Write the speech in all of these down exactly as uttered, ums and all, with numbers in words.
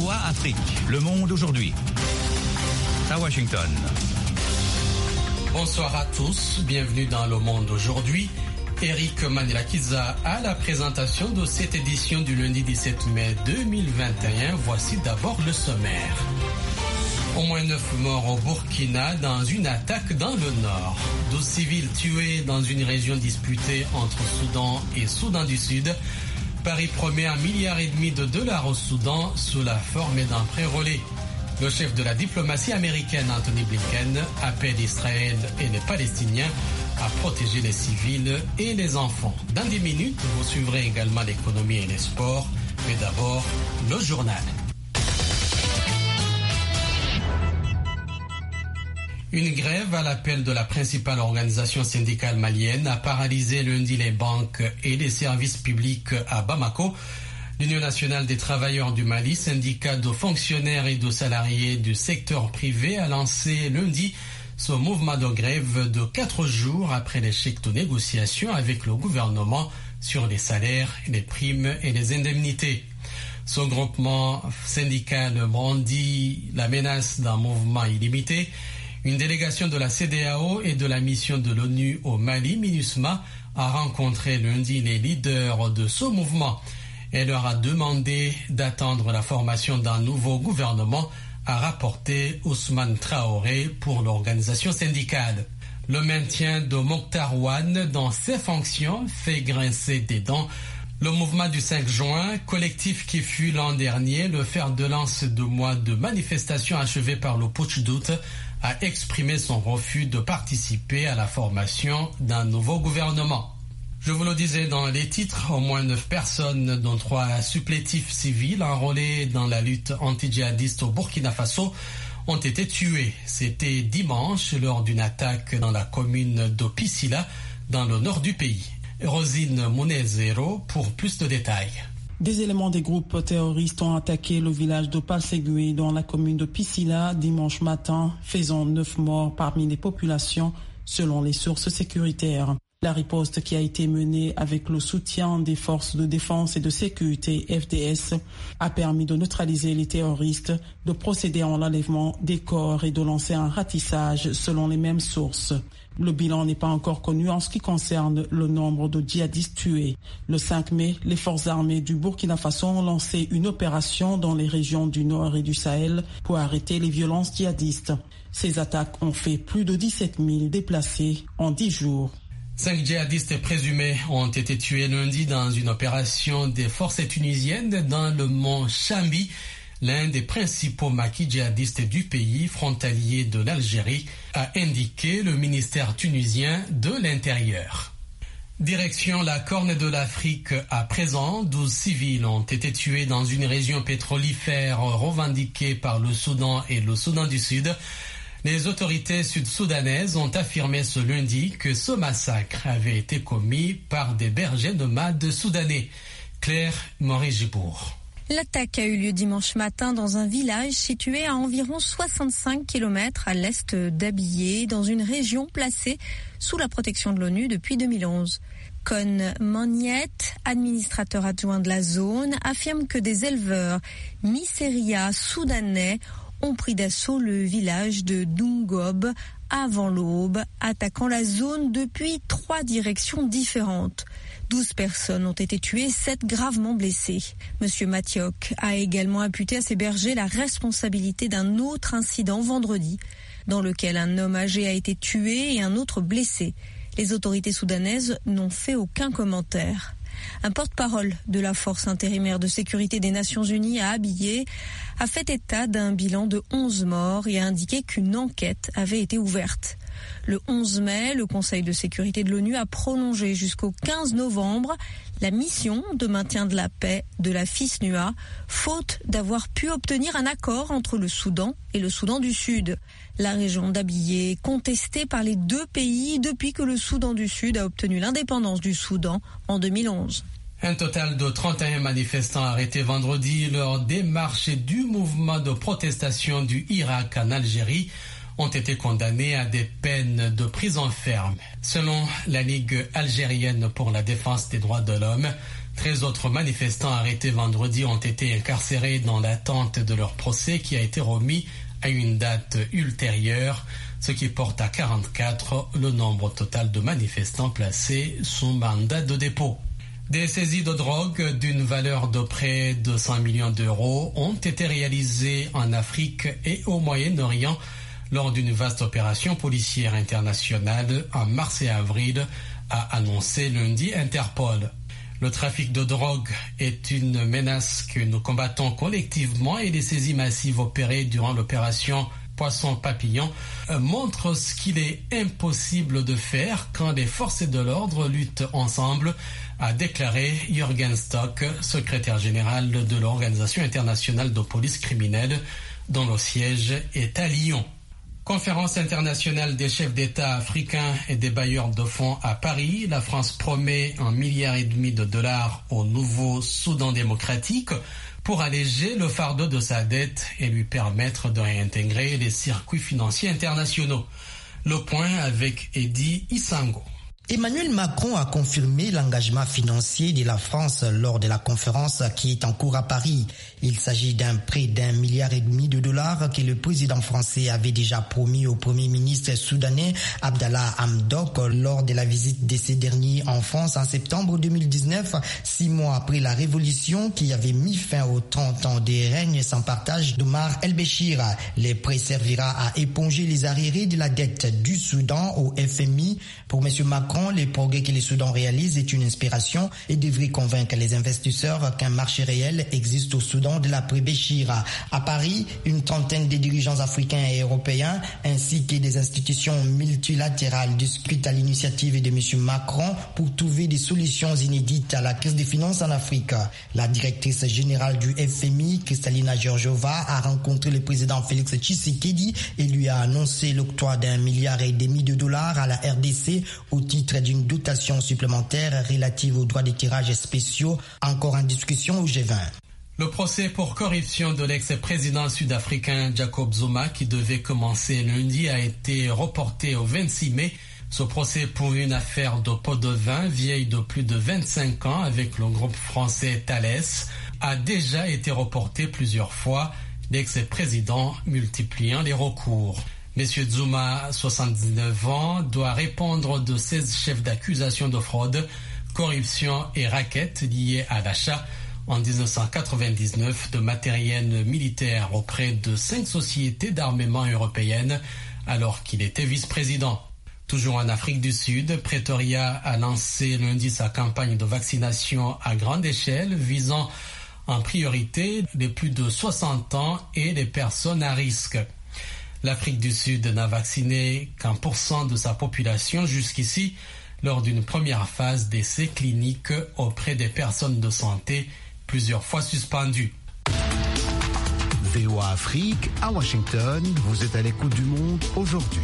V O A Afrique, Le Monde aujourd'hui. À Washington. Bonsoir à tous, bienvenue dans Le Monde aujourd'hui. Eric Manirakiza à la présentation de cette édition du lundi dix-sept mai deux mille vingt et un. Voici d'abord le sommaire. Au moins neuf morts au Burkina dans une attaque dans le nord. douze civils tués dans une région disputée entre Soudan et Soudan du Sud. Paris promet un milliard et demi de dollars au Soudan sous la forme d'un prêt relais. Le chef de la diplomatie américaine, Anthony Blinken, appelle Israël et les Palestiniens à protéger les civils et les enfants. Dans dix minutes, vous suivrez également l'économie et les sports. Mais d'abord, le journal. Une grève à l'appel de la principale organisation syndicale malienne a paralysé lundi les banques et les services publics à Bamako. L'Union nationale des travailleurs du Mali, syndicat de fonctionnaires et de salariés du secteur privé, a lancé lundi ce mouvement de grève de quatre jours après l'échec de négociations avec le gouvernement sur les salaires, les primes et les indemnités. Ce groupement syndical brandit la menace d'un mouvement illimité. Une délégation de la C E D E A O et de la mission de l'ONU au Mali, MINUSMA, a rencontré lundi les leaders de ce mouvement. Elle leur a demandé d'attendre la formation d'un nouveau gouvernement, a rapporté Ousmane Traoré pour l'organisation syndicale. Le maintien de Mokhtar Ouane dans ses fonctions fait grincer des dents. Le mouvement du cinq juin, collectif qui fut l'an dernier le fer de lance de mois de manifestations achevées par le putsch d'août, a exprimé son refus de participer à la formation d'un nouveau gouvernement. Je vous le disais dans les titres, au moins neuf personnes, dont trois supplétifs civils enrôlés dans la lutte anti-djihadiste au Burkina Faso, ont été tués. C'était dimanche lors d'une attaque dans la commune de Pisila, dans le nord du pays. Rosine Mounezero pour plus de détails. Des éléments des groupes terroristes ont attaqué le village de Palsegué dans la commune de Pisila dimanche matin, faisant neuf morts parmi les populations, selon les sources sécuritaires. La riposte qui a été menée avec le soutien des forces de défense et de sécurité F D S a permis de neutraliser les terroristes, de procéder à l'enlèvement des corps et de lancer un ratissage selon les mêmes sources. Le bilan n'est pas encore connu en ce qui concerne le nombre de djihadistes tués. Le cinq mai, les forces armées du Burkina Faso ont lancé une opération dans les régions du Nord et du Sahel pour arrêter les violences djihadistes. Ces attaques ont fait plus de dix-sept mille déplacés en dix jours. Cinq djihadistes présumés ont été tués lundi dans une opération des forces tunisiennes dans le mont Chambi, l'un des principaux maquis djihadistes du pays, frontalier de l'Algérie, a indiqué le ministère tunisien de l'Intérieur. Direction la Corne de l'Afrique à présent, douze civils ont été tués dans une région pétrolifère revendiquée par le Soudan et le Soudan du Sud. Les autorités sud-soudanaises ont affirmé ce lundi que ce massacre avait été commis par des bergers nomades soudanais. Claire Maurice-Gibourg. L'attaque a eu lieu dimanche matin dans un village situé à environ soixante-cinq kilomètres à l'est d'Abyei, dans une région placée sous la protection de l'ONU depuis deux mille onze. Con Magnet, administrateur adjoint de la zone, affirme que des éleveurs Miseria soudanais ont pris d'assaut le village de Dungob avant l'aube, attaquant la zone depuis trois directions différentes. Douze personnes ont été tuées, sept gravement blessées. Monsieur Mathiok a également imputé à ses bergers la responsabilité d'un autre incident vendredi, dans lequel un homme âgé a été tué et un autre blessé. Les autorités soudanaises n'ont fait aucun commentaire. Un porte-parole de la force intérimaire de sécurité des Nations Unies à Abyei a fait état d'un bilan de onze morts et a indiqué qu'une enquête avait été ouverte. Le onze mai, le Conseil de sécurité de l'ONU a prolongé jusqu'au quinze novembre la mission de maintien de la paix de la FISNUA, faute d'avoir pu obtenir un accord entre le Soudan et le Soudan du Sud. La région d'Abyei est contestée par les deux pays depuis que le Soudan du Sud a obtenu l'indépendance du Soudan en deux mille onze. Un total de trente et un manifestants arrêtés vendredi lors des marches du mouvement de protestation du Irak en Algérie ont été condamnés à des peines de prison ferme. Selon la Ligue algérienne pour la défense des droits de l'homme, treize autres manifestants arrêtés vendredi ont été incarcérés dans l'attente de leur procès qui a été remis à une date ultérieure, ce qui porte à quarante-quatre le nombre total de manifestants placés sous mandat de dépôt. Des saisies de drogue d'une valeur de près de cent millions d'euros ont été réalisées en Afrique et au Moyen-Orient lors d'une vaste opération policière internationale en mars et avril, a annoncé lundi Interpol. Le trafic de drogue est une menace que nous combattons collectivement et les saisies massives opérées durant l'opération Poisson Papillon montrent ce qu'il est impossible de faire quand les forces de l'ordre luttent ensemble, a déclaré Jürgen Stock, secrétaire général de l'Organisation internationale de police criminelle, dont le siège est à Lyon. Conférence internationale des chefs d'État africains et des bailleurs de fonds à Paris. La France promet un milliard et demi de dollars au nouveau Soudan démocratique pour alléger le fardeau de sa dette et lui permettre de réintégrer les circuits financiers internationaux. Le point avec Eddy Isango. Emmanuel Macron a confirmé l'engagement financier de la France lors de la conférence qui est en cours à Paris. Il s'agit d'un prêt d'un milliard et demi de dollars que le président français avait déjà promis au premier ministre soudanais Abdallah Hamdok lors de la visite de ces derniers en France en septembre deux mille dix-neuf, six mois après la révolution qui avait mis fin aux trente ans de règne sans partage d'Omar el-Béchir. Le prêt servira à éponger les arriérés de la dette du Soudan au F M I. Pour M. Macron, les progrès que le Soudan réalise est une inspiration et devrait convaincre les investisseurs qu'un marché réel existe au Soudan de l'après-Béchir. À Paris, une trentaine de dirigeants africains et européens ainsi que des institutions multilatérales discutent à l'initiative de M. Macron pour trouver des solutions inédites à la crise des finances en Afrique. La directrice générale du F M I, Kristalina Georgieva, a rencontré le président Félix Tshisekedi et lui a annoncé l'octroi d'un milliard et demi de dollars à la R D C au titre d'une dotation supplémentaire relative aux droits de tirage spéciaux, encore en discussion au G vingt. Le procès pour corruption de l'ex-président sud-africain Jacob Zuma, qui devait commencer lundi, a été reporté au vingt-six mai. Ce procès pour une affaire de pot de vin vieille de plus de vingt-cinq ans avec le groupe français Thales a déjà été reporté plusieurs fois, l'ex-président multipliant les recours. Monsieur Zuma, soixante-dix-neuf ans, doit répondre de seize chefs d'accusation de fraude, corruption et racket liés à l'achat en dix-neuf cent quatre-vingt-dix-neuf de matériel militaire auprès de cinq sociétés d'armement européennes alors qu'il était vice-président. Toujours en Afrique du Sud, Pretoria a lancé lundi sa campagne de vaccination à grande échelle visant en priorité les plus de soixante ans et les personnes à risque. L'Afrique du Sud n'a vacciné qu'un pour cent de sa population jusqu'ici lors d'une première phase d'essais cliniques auprès des personnes de santé plusieurs fois suspendues. V O A Afrique à Washington, vous êtes à l'écoute du monde aujourd'hui.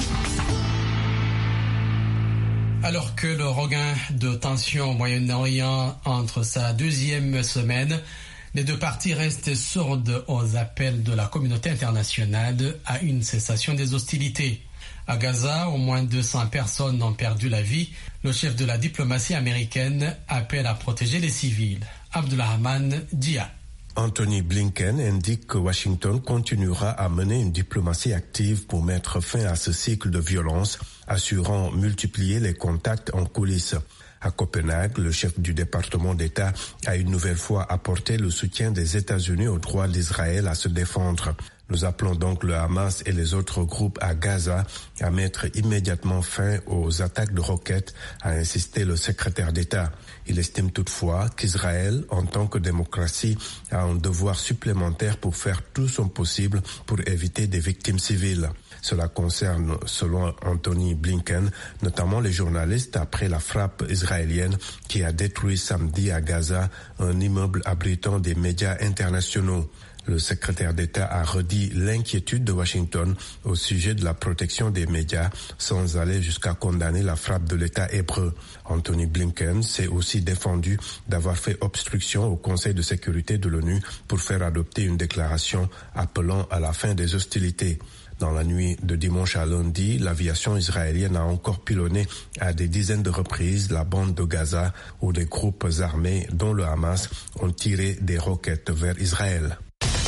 Alors que le regain de tension au Moyen-Orient entre sa deuxième semaine, les deux parties restent sourdes aux appels de la communauté internationale à une cessation des hostilités. À Gaza, au moins deux cents personnes ont perdu la vie. Le chef de la diplomatie américaine appelle à protéger les civils. Abdulrahman Dia. Anthony Blinken indique que Washington continuera à mener une diplomatie active pour mettre fin à ce cycle de violence, assurant multiplier les contacts en coulisses. À Copenhague, le chef du département d'État a une nouvelle fois apporté le soutien des États-Unis au droit d'Israël à se défendre. Nous appelons donc le Hamas et les autres groupes à Gaza à mettre immédiatement fin aux attaques de roquettes, a insisté le secrétaire d'État. Il estime toutefois qu'Israël, en tant que démocratie, a un devoir supplémentaire pour faire tout son possible pour éviter des victimes civiles. Cela concerne, selon Anthony Blinken, notamment les journalistes après la frappe israélienne qui a détruit samedi à Gaza un immeuble abritant des médias internationaux. Le secrétaire d'État a redit l'inquiétude de Washington au sujet de la protection des médias sans aller jusqu'à condamner la frappe de l'État hébreu. Anthony Blinken s'est aussi défendu d'avoir fait obstruction au Conseil de sécurité de l'ONU pour faire adopter une déclaration appelant à la fin des hostilités. Dans la nuit de dimanche à lundi, l'aviation israélienne a encore pilonné à des dizaines de reprises la bande de Gaza où des groupes armés, dont le Hamas, ont tiré des roquettes vers Israël.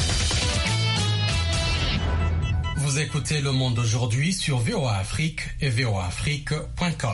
Vous écoutez Le Monde aujourd'hui sur V O A Afrique et V O A Afrique point com.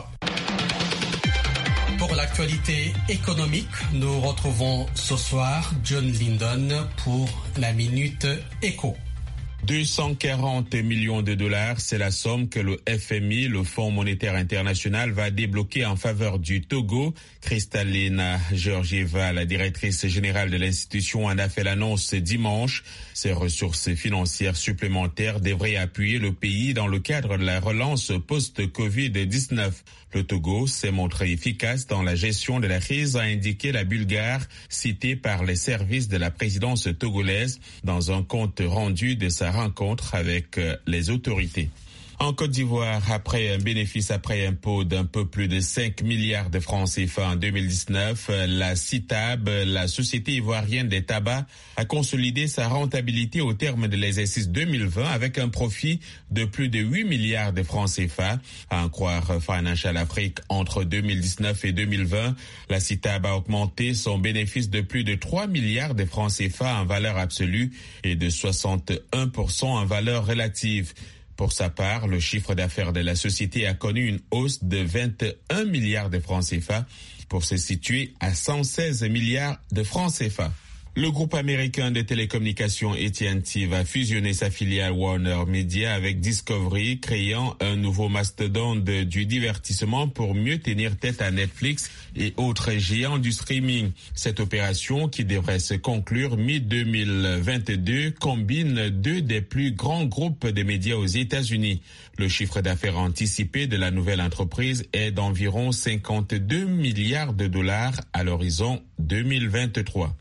Pour l'actualité économique, nous retrouvons ce soir John Linden pour la Minute Éco. deux cent quarante millions de dollars, c'est la somme que le F M I, le Fonds monétaire international, va débloquer en faveur du Togo. Kristalina Georgieva, la directrice générale de l'institution, en a fait l'annonce dimanche. Ces ressources financières supplémentaires devraient appuyer le pays dans le cadre de la relance post-covid dix-neuf. Le Togo s'est montré efficace dans la gestion de la crise, a indiqué la Bulgare, citée par les services de la présidence togolaise dans un compte rendu de sa rencontre avec les autorités. En Côte d'Ivoire, après un bénéfice après impôt d'un peu plus de cinq milliards de francs C F A en deux mille dix-neuf, la C I T A B, la Société ivoirienne des tabacs, a consolidé sa rentabilité au terme de l'exercice deux mille vingt avec un profit de plus de huit milliards de francs C F A. À en croire Financial Afrique, entre deux mille dix-neuf et deux mille vingt, la C I T A B a augmenté son bénéfice de plus de trois milliards de francs C F A en valeur absolue et de soixante et un pour cent en valeur relative. Pour sa part, le chiffre d'affaires de la société a connu une hausse de vingt et un milliards de francs C F A pour se situer à cent seize milliards de francs C F A. Le groupe américain de télécommunications A T and T va fusionner sa filiale Warner Media avec Discovery, créant un nouveau mastodonte du divertissement pour mieux tenir tête à Netflix et autres géants du streaming. Cette opération, qui devrait se conclure mi deux mille vingt-deux, combine deux des plus grands groupes de médias aux États-Unis. Le chiffre d'affaires anticipé de la nouvelle entreprise est d'environ cinquante-deux milliards de dollars à l'horizon deux mille vingt-trois.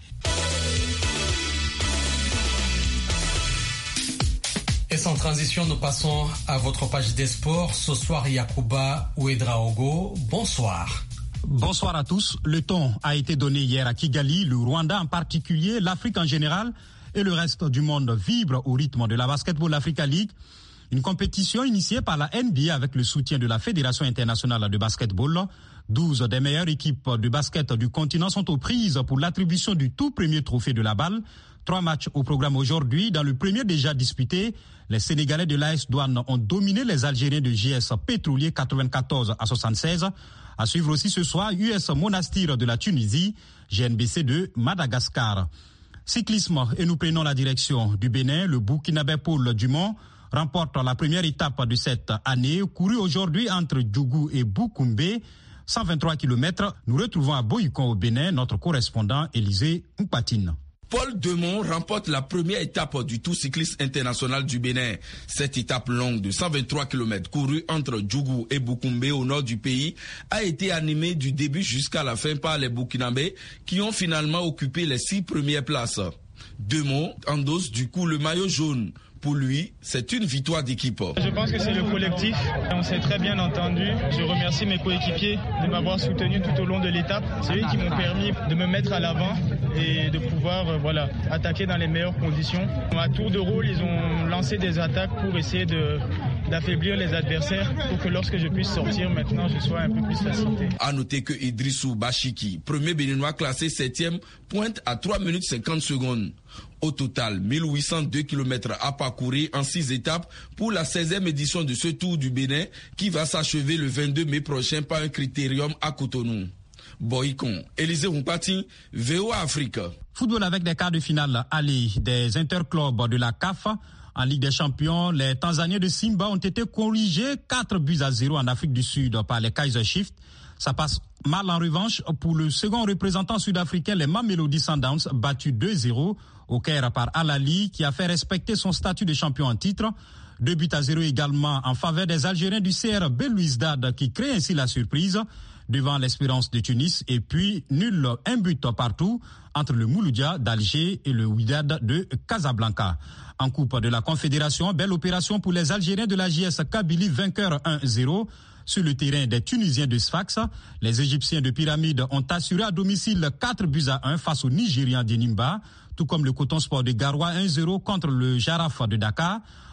Et sans transition, nous passons à votre page des sports. Ce soir, Yacouba Ouedraogo, bonsoir. Bonsoir à tous. Le ton a été donné hier à Kigali. Le Rwanda en particulier, l'Afrique en général et le reste du monde vibrent au rythme de la Basketball Africa League. Une compétition initiée par la N B A avec le soutien de la Fédération internationale de basketball. douze des meilleures équipes de basket du continent sont aux prises pour l'attribution du tout premier trophée de la balle. Trois matchs au programme aujourd'hui. Dans le premier déjà disputé, les Sénégalais de l'A S Douane ont dominé les Algériens de J S Pétrolier quatre-vingt-quatorze à soixante-seize. À suivre aussi ce soir, U S Monastir de la Tunisie, G N B C de Madagascar. Cyclisme, et nous prenons la direction du Bénin. Le Burkinabé Paul Dumont remporte la première étape de cette année, courue aujourd'hui entre Djougou et Boukoumbe, cent vingt-trois kilomètres. Nous retrouvons à Boycon au Bénin notre correspondant Élisée Mpatine. Paul Dumont remporte la première étape du Tour cycliste international du Bénin. Cette étape longue de cent vingt-trois kilomètres courue entre Djougou et Boukoumbe au nord du pays a été animée du début jusqu'à la fin par les Burkinabés qui ont finalement occupé les six premières places. Dumont endosse du coup le maillot jaune. Pour lui, c'est une victoire d'équipe. Je pense que c'est le collectif. On s'est très bien entendu. Je remercie mes coéquipiers de m'avoir soutenu tout au long de l'étape. C'est eux qui m'ont permis de me mettre à l'avant et de pouvoir euh, voilà, attaquer dans les meilleures conditions. À tour de rôle, ils ont lancé des attaques pour essayer de, d'affaiblir les adversaires pour que lorsque je puisse sortir, maintenant, je sois un peu plus facilité. À noter que Idrissou Bachiki, premier béninois classé septième, pointe à trois minutes cinquante secondes. Au total, mille huit cent deux kilomètres à parcourir en six étapes pour la seizième édition de ce Tour du Bénin qui va s'achever le vingt-deux mai prochain par un critérium à Cotonou. Boycon, Élisée Mpati, V O A Afrique. Football avec des quarts de finale aller des interclubs de la C A F. En Ligue des Champions, les Tanzaniens de Simba ont été corrigés quatre buts à zéro en Afrique du Sud par les Kaiser Chiefs. Ça passe mal en revanche pour le second représentant sud-africain, les Mamelodi Sundowns, battus deux zéro au Caire par Al-Ali, qui a fait respecter son statut de champion en titre. Deux buts à zéro également en faveur des Algériens du C R Belouizdad, qui crée ainsi la surprise devant l'Espérance de Tunis. Et puis, nul, un but partout entre le Mouloudia d'Alger et le Wydad de Casablanca. En Coupe de la Confédération, belle opération pour les Algériens de la J S Kabylie, vainqueurs un zéro. Sur le terrain des Tunisiens de Sfax, les Égyptiens de Pyramide ont assuré à domicile quatre buts à un face aux Nigérians d'Enimba, tout comme le Coton Sport de Garoua un zéro contre le Jaraf de Dakar.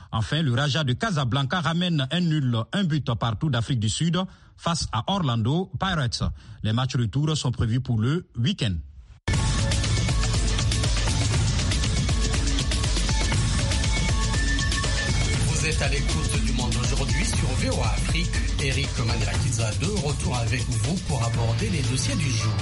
Enfin, le Raja de Casablanca ramène un nul, un but partout d'Afrique du Sud face à Orlando Pirates. Les matchs retour sont prévus pour le week-end. Vous êtes à l'écoute du Monde aujourd'hui sur V O A Afrique. Eric Manirakiza de retour avec vous pour aborder les dossiers du jour.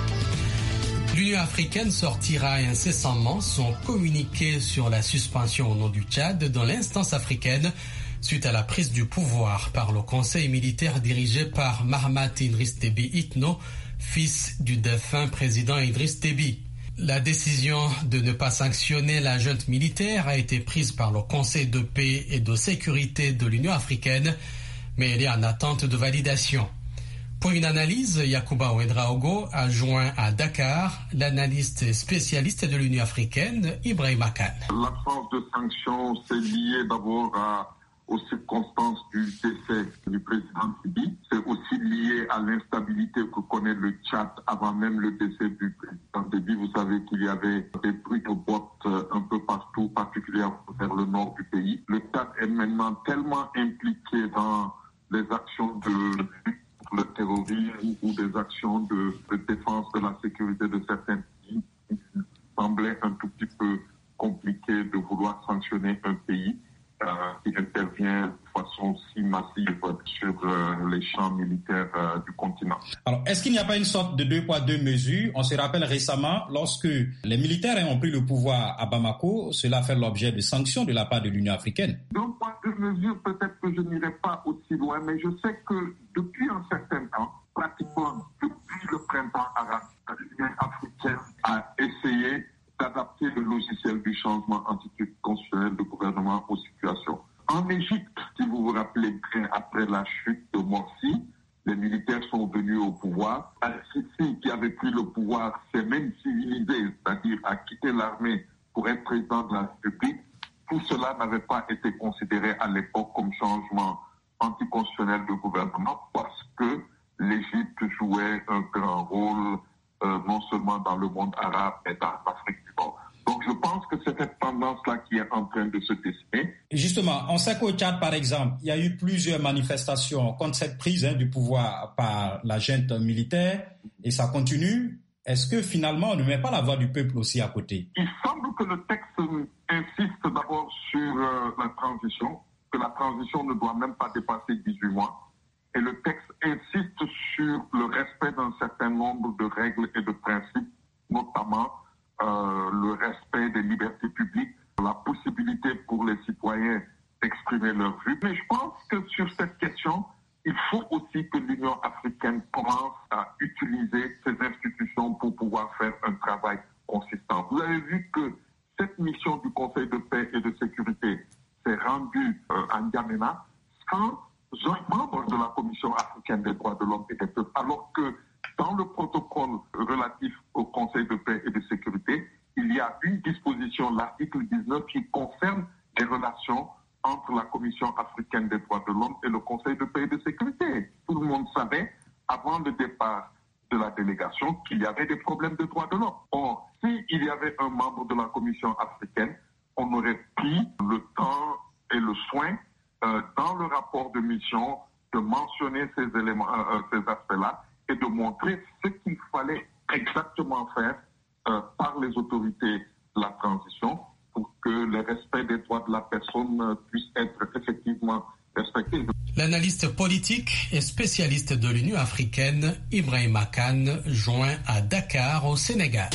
L'Union africaine sortira incessamment son communiqué sur la suspension au nom du Tchad dans l'instance africaine suite à la prise du pouvoir par le conseil militaire dirigé par Mahamat Idriss Déby Itno, fils du défunt président Idriss Déby. La décision de ne pas sanctionner la junte militaire a été prise par le Conseil de paix et de sécurité de l'Union africaine, mais elle est en attente de validation. Pour une analyse, Yacouba Ouedraogo a joint à Dakar l'analyste spécialiste de l'Union africaine, Ibrahima Kane. L'absence de sanctions, c'est lié d'abord à, aux circonstances du décès du président Déby. C'est aussi lié à l'instabilité que connaît le Tchad avant même le décès du président Déby. Vous savez qu'il y avait des bruits de bottes un peu partout, particulièrement vers le nord du pays. Le Tchad est maintenant tellement impliqué dans les actions de le terrorisme ou des actions de, de défense de la sécurité de certains pays. Il semblait un tout petit peu compliqué de vouloir sanctionner un pays euh, qui intervient de façon si massive sur euh, les champs militaires euh, du continent. Alors, est-ce qu'il n'y a pas une sorte de deux poids, deux mesures? On se rappelle récemment, lorsque les militaires ont pris le pouvoir à Bamako, cela a fait l'objet de sanctions de la part de l'Union africaine. Deux poids, deux mesures, peut-être que je n'irai pas aussi loin, mais je sais que depuis un certain temps, pratiquement depuis le printemps arabe, l'Union africaine a essayé d'adapter le logiciel du changement anticonstitutionnel de gouvernement aux situations. En Égypte, si vous vous rappelez bien, après la chute de Morsi, les militaires sont venus au pouvoir. Al-Sisi, qui avait pris le pouvoir, s'est même civilisé, c'est-à-dire a quitté l'armée pour être président de la République. Tout cela n'avait pas été considéré à l'époque comme changement anticonstitutionnel de gouvernement parce que l'Égypte jouait un grand rôle euh, non seulement dans le monde arabe mais dans l'Afrique du Nord. Donc je pense que c'est cette tendance-là qui est en train de se dessiner. Justement, on sait qu'au Tchad, par exemple, il y a eu plusieurs manifestations contre cette prise hein, du pouvoir par la junte militaire et ça continue. Est-ce que finalement on ne met pas la voix du peuple aussi à côté? Il semble que le texte insiste d'abord sur euh, la transition, que la transition ne doit même pas dépasser dix-huit mois. Et le texte insiste sur le respect d'un certain nombre de règles et de principes, notamment euh, le respect des libertés publiques, la possibilité pour les citoyens d'exprimer leur vue. Mais je pense que sur cette question, il faut aussi que l'Union africaine commence à utiliser ses institutions pour pouvoir faire un travail consistant. Vous avez vu que cette mission du Conseil de paix et de sécurité s'est rendue euh, à N'Djamena sans un membre de la Commission africaine des droits de l'homme et des peuples, alors que dans le protocole relatif au Conseil de paix et de sécurité, il y a une disposition, l'article dix-neuf, qui concerne les relations entre la Commission africaine des droits de l'homme et le Conseil de paix et de sécurité. Tout le monde savait, avant le départ de la délégation, qu'il y avait des problèmes de droits de l'homme. Or, s'il y avait un membre de la Commission africaine, on aurait pris le temps et le soin, euh, dans le rapport de mission, de mentionner ces éléments, euh, ces aspects-là, et de montrer ce qu'il fallait exactement faire euh, par les autorités de la transition pour que le respect des droits de la personne puisse être effectivement respecté. L'analyste politique et spécialiste de l'Union africaine, Ibrahima Kane, joint à Dakar, au Sénégal.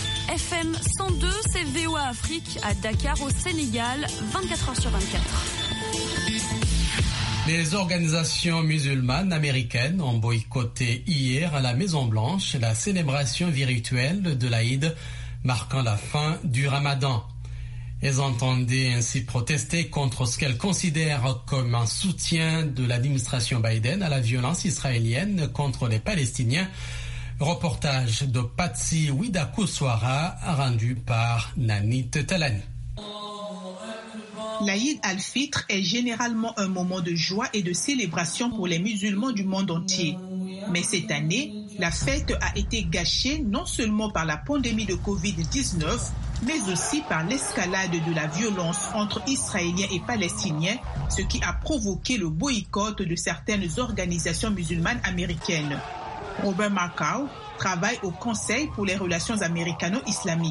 F M cent deux, c'est V O A Afrique à Dakar, au Sénégal, vingt-quatre heures sur vingt-quatre. Les organisations musulmanes américaines ont boycotté hier à la Maison-Blanche la célébration virtuelle de l'Aïd, marquant la fin du Ramadan. Elles entendaient ainsi protester contre ce qu'elles considèrent comme un soutien de l'administration Biden à la violence israélienne contre les Palestiniens. Reportage de Patsy Widakuswara rendu par Nanit Talani. L'Aïd al-Fitr est généralement un moment de joie et de célébration pour les musulmans du monde entier. Mais cette année, La fête a été gâchée non seulement par la pandémie de covid dix-neuf, mais aussi par l'escalade de la violence entre Israéliens et Palestiniens, ce qui a provoqué le boycott de certaines organisations musulmanes américaines. Robert Markow travaille au Conseil pour les relations américano-islamiques.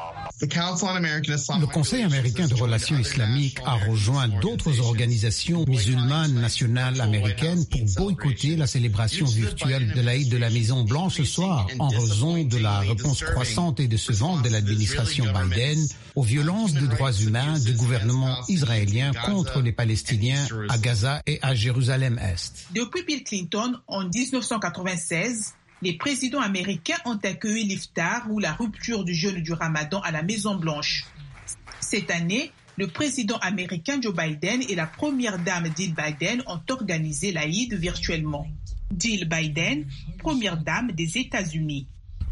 Le Conseil américain de relations islamiques a rejoint d'autres organisations musulmanes nationales américaines pour boycotter la célébration virtuelle de l'Aïd de la Maison Blanche ce soir en raison de la réponse croissante et décevante de l'administration Biden aux violences de droits humains du gouvernement israélien contre les Palestiniens à Gaza et à Jérusalem-Est. Depuis Bill Clinton en dix-neuf cent quatre-vingt-seize, les présidents américains ont accueilli l'iftar ou la rupture du jeûne du Ramadan à la Maison-Blanche. Cette année, le président américain Joe Biden et la première dame Jill Biden ont organisé l'Aïd virtuellement. Jill Biden, première dame des États-Unis.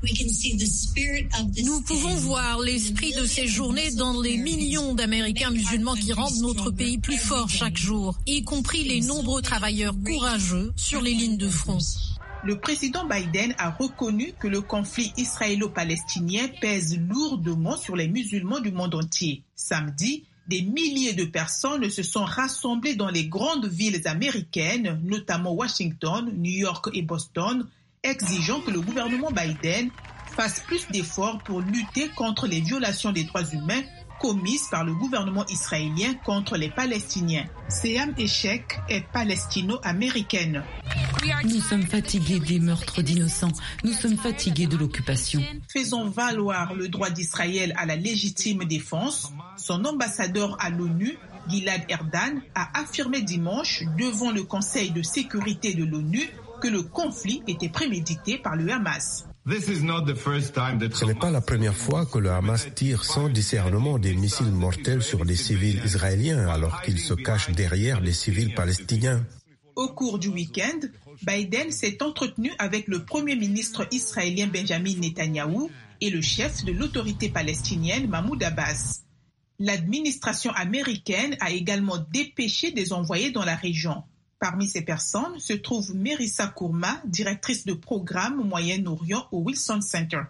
Nous pouvons voir l'esprit de ces journées dans les millions d'Américains musulmans qui rendent notre pays plus fort chaque jour, y compris les nombreux travailleurs courageux sur les lignes de front. Le président Biden a reconnu que le conflit israélo-palestinien pèse lourdement sur les musulmans du monde entier. Samedi, des milliers de personnes se sont rassemblées dans les grandes villes américaines, notamment Washington, New York et Boston, exigeant que le gouvernement Biden fasse plus d'efforts pour lutter contre les violations des droits humains commises par le gouvernement israélien contre les Palestiniens. Seyam Eshek est palestino-américaine. Nous sommes fatigués des meurtres d'innocents. Nous sommes fatigués de l'occupation. Faisons valoir le droit d'Israël à la légitime défense. Son ambassadeur à l'ONU, Gilad Erdan, a affirmé dimanche devant le Conseil de sécurité de l'ONU que le conflit était prémédité par le Hamas. Ce n'est pas la première fois que le Hamas tire sans discernement des missiles mortels sur des civils israéliens alors qu'ils se cachent derrière des civils palestiniens. Au cours du week-end, Biden s'est entretenu avec le premier ministre israélien Benjamin Netanyahou et le chef de l'autorité palestinienne Mahmoud Abbas. L'administration américaine a également dépêché des envoyés dans la région. Parmi ces personnes se trouve Merissa Kourma, directrice de programme au Moyen-Orient au Wilson Center.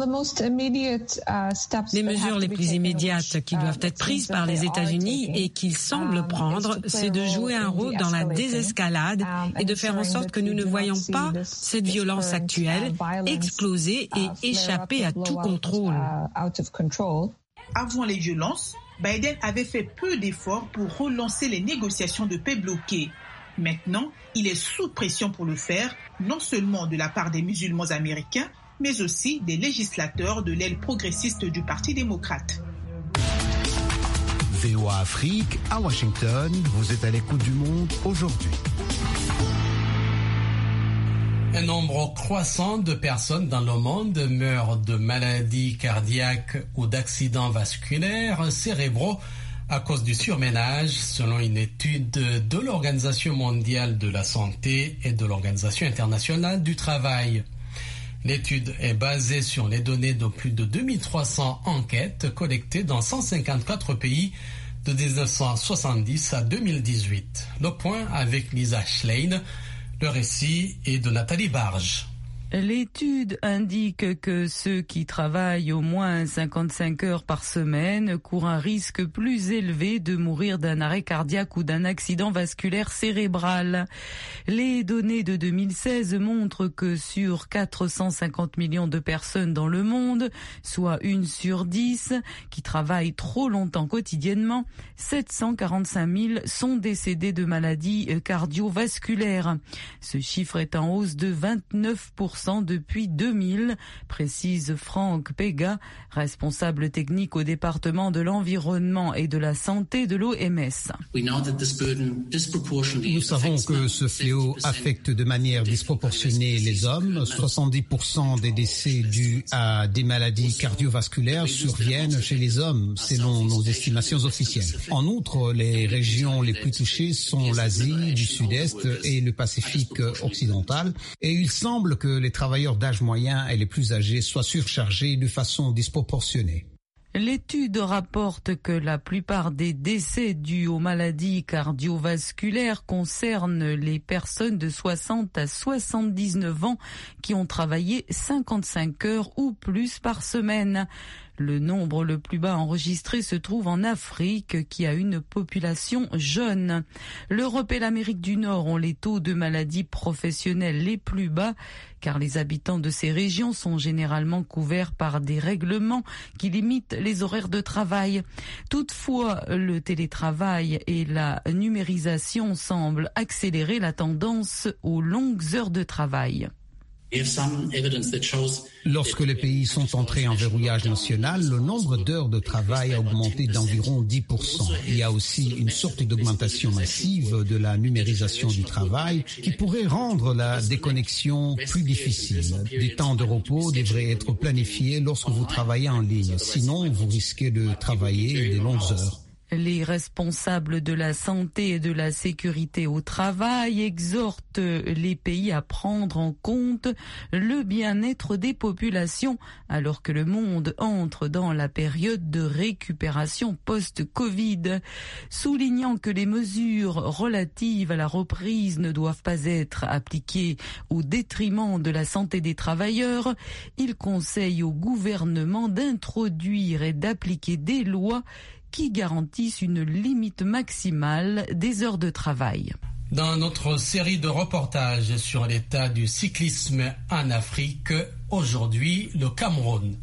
Les mesures les plus immédiates qui doivent être prises par les États-Unis et qu'ils semblent prendre, c'est de jouer un rôle dans la désescalade et de faire en sorte que nous ne voyons pas cette violence actuelle exploser et échapper à tout contrôle. Avant les violences, Biden avait fait peu d'efforts pour relancer les négociations de paix bloquées. Maintenant, il est sous pression pour le faire, non seulement de la part des musulmans américains, mais aussi des législateurs de l'aile progressiste du Parti démocrate. V O A Afrique, à Washington, vous êtes à l'écoute du monde aujourd'hui. Un nombre croissant de personnes dans le monde meurent de maladies cardiaques ou d'accidents vasculaires cérébraux à cause du surménage, selon une étude de l'Organisation mondiale de la santé et de l'Organisation internationale du travail. L'étude est basée sur les données de plus de deux mille trois cents enquêtes collectées dans cent cinquante-quatre pays de dix-neuf cent soixante-dix à deux mille dix-huit. Le point avec Lisa Schlein, le récit est de Nathalie Barge. L'étude indique que ceux qui travaillent au moins cinquante-cinq heures par semaine courent un risque plus élevé de mourir d'un arrêt cardiaque ou d'un accident vasculaire cérébral. Les données de deux mille seize montrent que sur quatre cent cinquante millions de personnes dans le monde, soit une sur dix, qui travaillent trop longtemps quotidiennement, sept cent quarante-cinq mille sont décédés de maladies cardiovasculaires. Ce chiffre est en hausse de vingt-neuf pour cent depuis deux mille, précise Franck Pega, responsable technique au département de l'environnement et de la santé de l'O M S. Nous savons que ce fléau affecte de manière disproportionnée les hommes. soixante-dix pour cent des décès dus à des maladies cardiovasculaires surviennent chez les hommes, selon nos estimations officielles. En outre, les régions les plus touchées sont l'Asie du Sud-Est et le Pacifique occidental, et il semble que les travailleurs d'âge moyen et les plus âgés soient surchargés de façon disproportionnée. L'étude rapporte que la plupart des décès dus aux maladies cardiovasculaires concernent les personnes de soixante à soixante-dix-neuf ans qui ont travaillé cinquante-cinq heures ou plus par semaine. Le nombre le plus bas enregistré se trouve en Afrique, qui a une population jeune. L'Europe et l'Amérique du Nord ont les taux de maladies professionnelles les plus bas, car les habitants de ces régions sont généralement couverts par des règlements qui limitent les horaires de travail. Toutefois, le télétravail et la numérisation semblent accélérer la tendance aux longues heures de travail. Lorsque les pays sont entrés en verrouillage national, le nombre d'heures de travail a augmenté d'environ dix pour cent. Il y a aussi une sorte d'augmentation massive de la numérisation du travail qui pourrait rendre la déconnexion plus difficile. Des temps de repos devraient être planifiés lorsque vous travaillez en ligne. Sinon, vous risquez de travailler des longues heures. Les responsables de la santé et de la sécurité au travail exhortent les pays à prendre en compte le bien-être des populations alors que le monde entre dans la période de récupération post-Covid, soulignant que les mesures relatives à la reprise ne doivent pas être appliquées au détriment de la santé des travailleurs. Il conseille au gouvernement d'introduire et d'appliquer des lois qui garantissent une limite maximale des heures de travail. Dans notre série de reportages sur l'état du cyclisme en Afrique, aujourd'hui le Cameroun.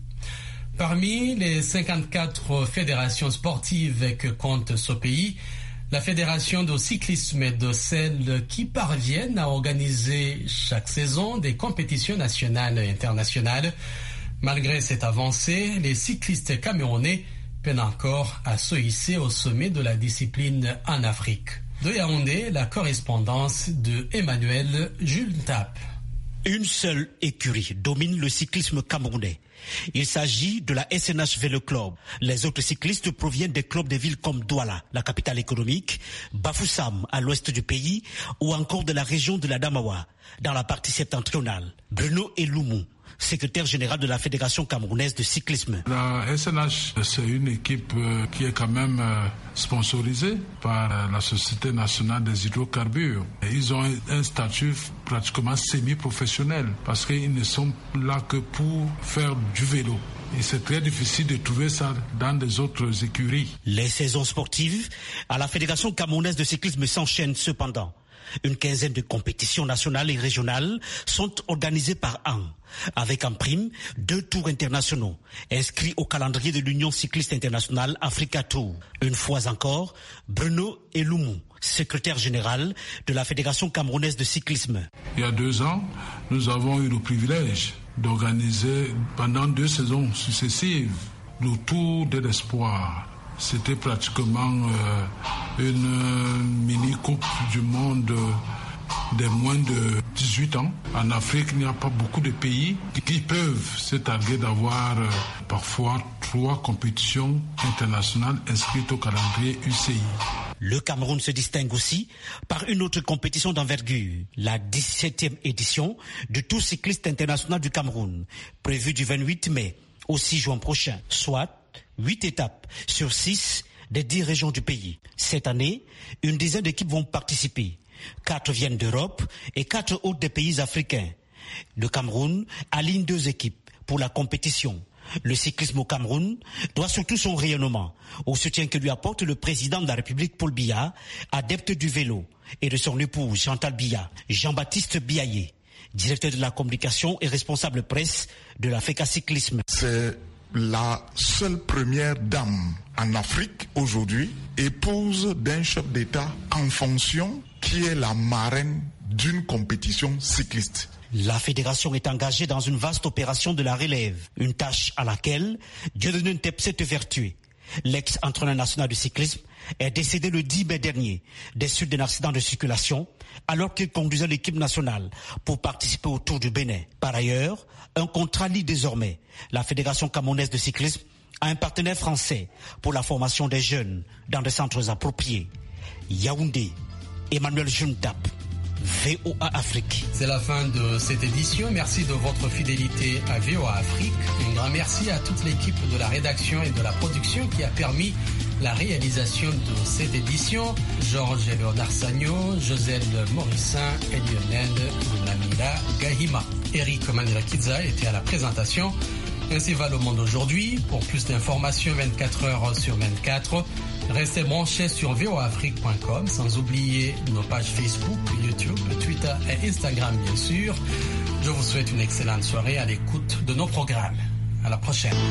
Parmi les cinquante-quatre fédérations sportives que compte ce pays, la fédération de cyclisme est de celles qui parviennent à organiser chaque saison des compétitions nationales et internationales. Malgré cette avancée, les cyclistes camerounais peinent encore à se hisser au sommet de la discipline en Afrique. De Yaoundé, la correspondance de Emmanuel Jules Tap. Une seule écurie domine le cyclisme camerounais. Il s'agit de la S N H Vélo Club. Les autres cyclistes proviennent des clubs de villes comme Douala, la capitale économique, Bafoussam, à l'ouest du pays, ou encore de la région de la Damawa, dans la partie septentrionale. Bruno Eloumou, secrétaire général de la Fédération camerounaise de cyclisme. La S N H, c'est une équipe qui est quand même sponsorisée par la Société nationale des hydrocarbures. Et ils ont un statut pratiquement semi-professionnel parce qu'ils ne sont là que pour faire du vélo. Et c'est très difficile de trouver ça dans des autres écuries. Les saisons sportives à la Fédération camerounaise de cyclisme s'enchaînent cependant. Une quinzaine de compétitions nationales et régionales sont organisées par an, avec en prime deux tours internationaux, inscrits au calendrier de l'Union cycliste internationale Africa Tour. Une fois encore, Bruno Eloumou, secrétaire général de la Fédération camerounaise de cyclisme. Il y a deux ans, nous avons eu le privilège d'organiser pendant deux saisons successives le Tour de l'Espoir. C'était pratiquement euh, une euh, mini-coupe du monde euh, des moins de dix-huit ans. En Afrique, il n'y a pas beaucoup de pays qui peuvent se targuer d'avoir euh, parfois trois compétitions internationales inscrites au calendrier U C I. Le Cameroun se distingue aussi par une autre compétition d'envergure, la dix-septième édition du Tour cycliste international du Cameroun, prévue du vingt-huit mai au six juin prochain, soit huit étapes sur six des dix régions du pays. Cette année, une dizaine d'équipes vont participer. Quatre viennent d'Europe et quatre autres des pays africains. Le Cameroun aligne deux équipes pour la compétition. Le cyclisme au Cameroun doit surtout son rayonnement au soutien que lui apporte le président de la République Paul Biya, adepte du vélo, et de son épouse Chantal Biya. Jean-Baptiste Biaye, directeur de la communication et responsable presse de la FECA Cyclisme. C'est la seule première dame en Afrique aujourd'hui, épouse d'un chef d'État en fonction, qui est la marraine d'une compétition cycliste. La fédération est engagée dans une vaste opération de la relève, une tâche à laquelle Dieudonné Ntep s'est évertué. L'ex-entraîneur national de cyclisme est décédé le dix mai dernier des suites d'un accident de circulation alors qu'il conduisait l'équipe nationale pour participer au Tour du Bénin. Par ailleurs, un contrat lie désormais la Fédération camerounaise de cyclisme à un partenaire français pour la formation des jeunes dans des centres appropriés. Yaoundé, Emmanuel Juntap, V O A Afrique. C'est la fin de cette édition. Merci de votre fidélité à V O A Afrique. Un grand merci à toute l'équipe de la rédaction et de la production qui a permis la réalisation de cette édition. Georges Léonard Sagno, Joselle Morissin et Lionel Namila Gahima. Eric Manila-Kidza était à la présentation. Ainsi va le monde aujourd'hui. Pour plus d'informations vingt-quatre heures sur vingt-quatre, restez branchés sur v o a afrique point com, sans oublier nos pages Facebook, YouTube, Twitter et Instagram bien sûr. Je vous souhaite une excellente soirée à l'écoute de nos programmes. À la prochaine.